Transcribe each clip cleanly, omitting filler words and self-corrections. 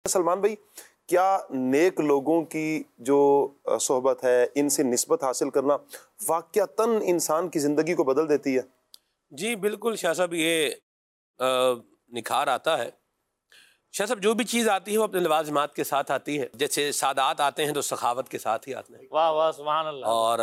سلمان بھائی، کیا نیک لوگوں کی جو صحبت ہے، ان سے نسبت حاصل کرنا واقعتاً انسان کی زندگی کو بدل دیتی ہے؟ جی بالکل شاہ صاحب، یہ نکھار آتا ہے۔ شاہ صاحب، جو بھی چیز آتی ہے وہ اپنے لوازمات کے ساتھ آتی ہے۔ جیسے سادات آتے ہیں تو سخاوت کے ساتھ ہی آتے ہیں۔ واہ واہ سبحان اللہ۔ اور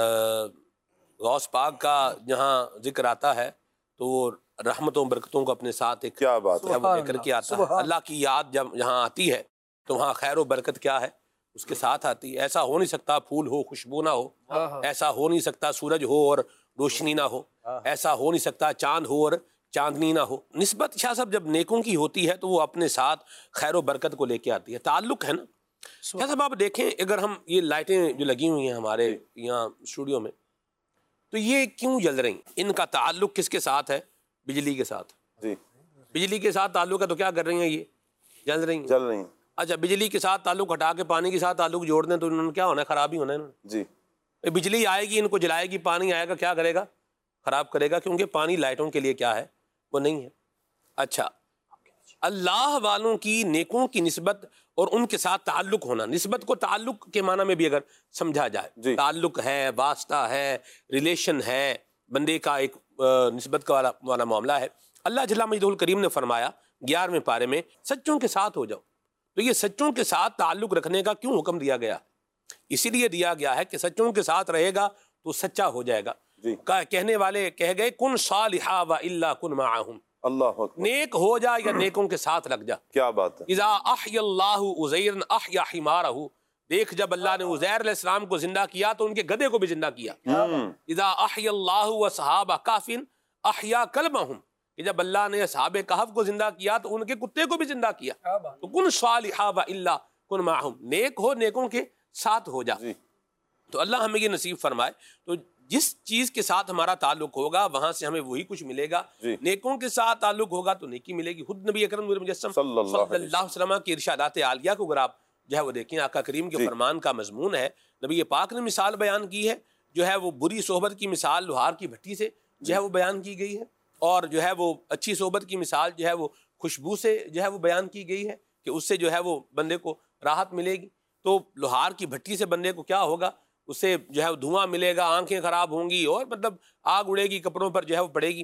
غوث پاک کا جہاں ذکر آتا ہے تو وہ رحمتوں برکتوں کو اپنے ساتھ ایک کیا بات ہے! وہ لے کر کے آتا ہے۔ اللہ کی یاد جب یہاں آتی ہے تو وہاں خیر و برکت کیا ہے اس کے ساتھ آتی ہے۔ ایسا ہو نہیں سکتا پھول ہو خوشبو نہ ہو، ایسا ہو نہیں سکتا سورج ہو اور روشنی نہ ہو، ایسا ہو نہیں سکتا چاند ہو اور چاندنی نہ ہو۔ نسبت شاہ صاحب جب نیکوں کی ہوتی ہے تو وہ اپنے ساتھ خیر و برکت کو لے کے آتی ہے، تعلق ہے نا۔ شاہ صاحب آپ دیکھیں، اگر ہم یہ لائٹیں جو لگی ہوئی ہیں ہمارے یہاں اسٹوڈیو میں، تو یہ کیوں جل رہی ہیں؟ ان کا تعلق کس کے ساتھ ہے؟ بجلی کے ساتھ۔ جی، بجلی کے ساتھ تعلق ہے تو کیا کر رہی ہیں؟ یہ جل رہی ہیں۔ چل رہی ہیں۔ اچھا، بجلی کے ساتھ تعلق ہٹا کے پانی کے ساتھ تعلق جوڑ دیں تو انہوں نے کیا ہونا ہے؟ خراب ہی ہونا ہے انہوں نے۔ جی، بجلی آئے گی ان کو جلائے گی، پانی آئے گا کیا کرے گا؟ خراب کرے گا، کیونکہ پانی لائٹوں کے لیے کیا ہے؟ وہ نہیں ہے۔ اچھا، اللہ والوں کی نیکوں کی نسبت اور ان کے ساتھ تعلق ہونا، نسبت کو تعلق کے معنی میں بھی اگر سمجھا جائے، تعلق ہے، واسطہ ہے، ریلیشن ہے، بندے کا ایک نسبت کا والا معاملہ ہے۔ اللہ جل مجدہ الکریم نے فرمایا 11ویں پارے میں، سچوں کے ساتھ ہو جاؤ۔ تو یہ سچوں کے ساتھ تعلق رکھنے کا کیوں حکم دیا گیا؟ اسی لیے دیا گیا ہے کہ سچوں کے ساتھ رہے گا تو سچا ہو جائے گا۔ کہنے والے کہہ گئے کن صالحا و الا کن معہم، اللہ اکبر، نیک ہو جا یا نیکوں کے ساتھ لگ جا۔ کیا بات ہے! اذا احی اللہ عزیرا احیا حمارہ، دیکھ جب اللہ نے عزیر علیہ السلام کو زندہ کیا تو ان کے گدھے کو بھی زندہ کیا۔ اذا احی اللہ واصحاب کہف احیا کلبہم، کہ جب اللہ نے اصحاب کہف کو زندہ کیا تو ان کے کتے کو بھی زندہ کیا۔ تو کن صالحا و الا کن معہم، نیک ہو نیکوں کے ساتھ ہو جا۔ تو اللہ ہمیں یہ نصیب فرمائے۔ تو جس چیز کے ساتھ ہمارا تعلق ہوگا وہاں سے ہمیں وہی کچھ ملے گا۔ نیکوں کے ساتھ تعلق ہوگا تو نیکی ملے گی۔ خود نبی اکرم مجسم صلی اللہ علیہ وسلم کی ارشادات عالیہ کو اگر آپ جو ہے وہ دیکھیں، آقا کریم کے فرمان کا مضمون ہے۔ نبی پاک نے مثال بیان کی ہے، جو ہے وہ بری صحبت کی مثال لوہار کی بھٹی سے جو ہے وہ بیان کی گئی ہے، اور جو ہے وہ اچھی صحبت کی مثال جو ہے وہ خوشبو سے جو ہے وہ بیان کی گئی ہے کہ اس سے جو ہے وہ بندے کو راحت ملے گی۔ تو لوہار کی بھٹی سے بندے کو کیا ہوگا؟ اس سے جو ہے دھواں ملے گا، آنکھیں خراب ہوں گی، اور مطلب آگ اڑے گی، کپڑوں پر جو ہے وہ پڑے گی۔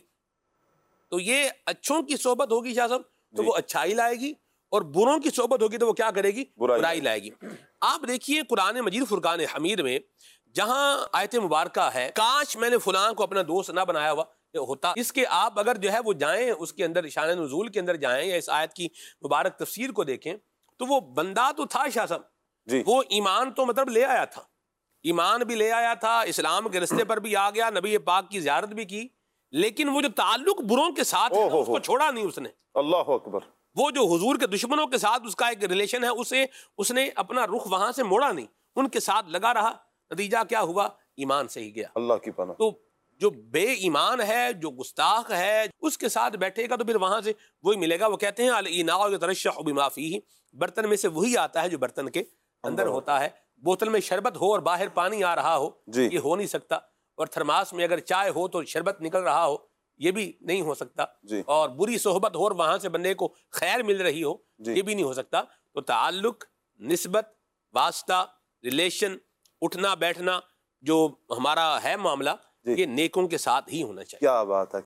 تو یہ اچھوں کی صحبت ہوگی شاہ صاحب تو وہ اچھائی لائے گی، اور بروں کی صحبت ہوگی تو وہ کیا کرے گی؟ برائی لائے گی۔ آپ دیکھیے قرآن مجید فرقان حمید میں جہاں آیت مبارکہ ہے، کاش میں نے فلاں کو اپنا دوست نہ بنایا ہوا ہوتا، اس کے آپ اگر جو ہے وہ جائیں اس کے اندر شان نزول کے اندر جائیں یا اس آیت کی مبارک تفسیر کو دیکھیں تو وہ بندہ تو تھا شاہ صاحب، وہ ایمان تو مطلب لے آیا تھا، ایمان بھی لے آیا تھا، اسلام کے رستے پر بھی آ گیا، نبی پاک کی زیارت بھی کی، لیکن وہ جو تعلق بروں کے ساتھ ہے اس کو چھوڑا نہیں اس نے۔ اللہ اکبر! وہ جو حضور کے دشمنوں کے ساتھ اس کا ایک ریلیشن ہے، اس نے اپنا رخ وہاں سے موڑا نہیں، ان کے ساتھ لگا رہا۔ نتیجہ کیا ہوا؟ ایمان سے ہی گیا۔ اللہ کی پناہ۔ تو جو بے ایمان ہے، جو گستاخ ہے، اس کے ساتھ بیٹھے گا تو پھر وہاں سے وہی ملے گا۔ وہ کہتے ہیں الاناء یترشح بما فیہ، برتن میں سے وہی آتا ہے جو برتن کے اندر ہوتا ہے۔ بوتل میں شربت ہو اور باہر پانی آ رہا ہو، یہ ہو نہیں سکتا۔ اور تھرماس میں اگر چائے ہو تو شربت نکل رہا ہو، یہ بھی نہیں ہو سکتا۔ اور بری صحبت ہو اور وہاں سے بندے کو خیر مل رہی ہو، یہ بھی نہیں ہو سکتا۔ تو تعلق، نسبت، واسطہ، ریلیشن، اٹھنا بیٹھنا جو ہمارا ہے معاملہ، یہ نیکوں کے ساتھ ہی ہونا چاہیے۔ کیا بات ہے!